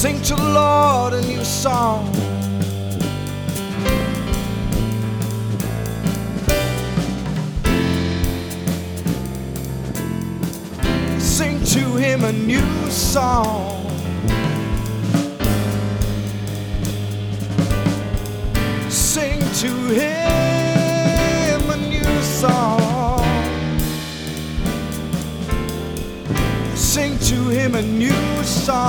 Sing to the Lord a new song. Sing to him a new song. Sing to him a new song. Sing to him a new song.